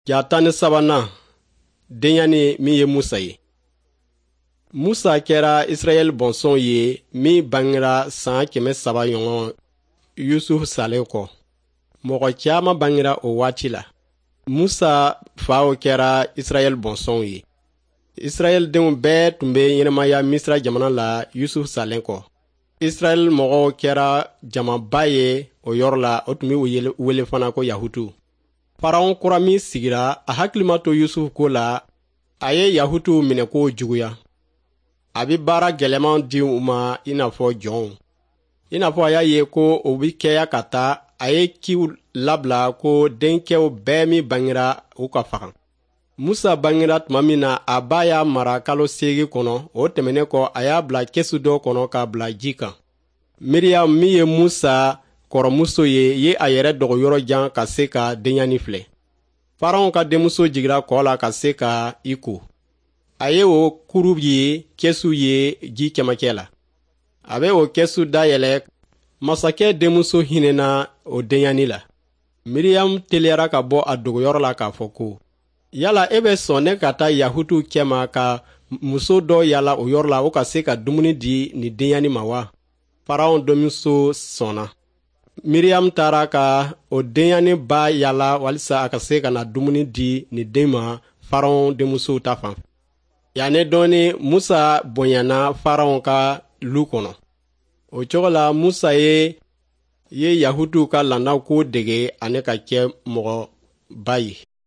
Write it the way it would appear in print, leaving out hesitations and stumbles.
Jatani sabana denyani min ye Musa ye. Musa kɛra Israel bɔnsɔn ye min bangera san 300 ɲɔgɔn Yusuf salen kɔ. Mɔgɔ caman bangera o waati la. Musa faw kɛra Israel bɔnsɔn ye. Israel denw bɛɛ tun bɛ ɲɛnamaya Misra jamana la Yusuf salen kɔ. Israel mɔgɔw kɛra jamaba ye o yɔrɔ la, o tun bɛ wele fana ko Yahutu. Faraon kura min sigira a hakili ma to Yusuf ko la, a ye Yahutu minɛ ko juguya. A bɛ baara gɛlɛman di u ma i n'a fɔ jɔnw. I n'a fɔ a y'a ye ko o bɛ kɛya ka taa, a ye kiw labila ko denkɛw bɛɛ min bangera u ka faga. Musa bangera tuma min na a ba y'a mara kalo 8 kɔnɔ, o tɛmɛnen kɔ a y'a bila kɛsu dɔ kɔnɔ k'a bila ji kan. Miriam min ye Musa kɔrɔmuso ye a yɛrɛ dogo yɔrɔ jan ka se ka denyani filɛ. Faraon ka denmuso jigira kɔ la ka se ka i ko. A ye o kuru ye kɛsu ye ji cɛmancɛ la. A bɛ o kɛsu dayɛlɛ, masakɛ denmuso hinɛna o denyani la. Miriam teliyara ka bɔ a dogoyɔrɔ la k'a fɔ ko, yala e bɛ sɔn ne ka taa Yahutu cɛma ka muso dɔ yala o yɔrɔ la o ka se ka dumuni di ni denyani ma wa? Faraon denmuso sɔnna. Miriam taara ka o denyani ba yala walisa a ka se ka na dumuni di ni den ma Faraon denmuso ta fan. Yanni dɔɔni Musa bonyana Faraon ka lu kɔnɔ. O cogo la Musa ye Yahutu ka landaw ko dege ani ka kɛ mɔgɔ ba ye.